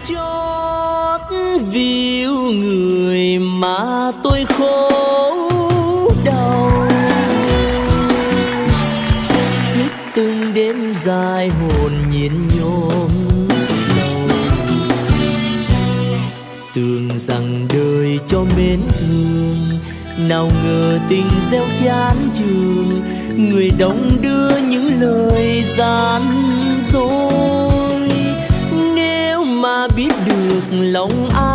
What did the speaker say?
Chót víu người mà tôi khổ đau, thức từng đêm dài hồn nhiên nhôm sầu. Tưởng rằng đời cho mến thương, nào ngờ tình gieo chán chường, người đông đưa những lời gian dối. Nếu mà biết được lòng ai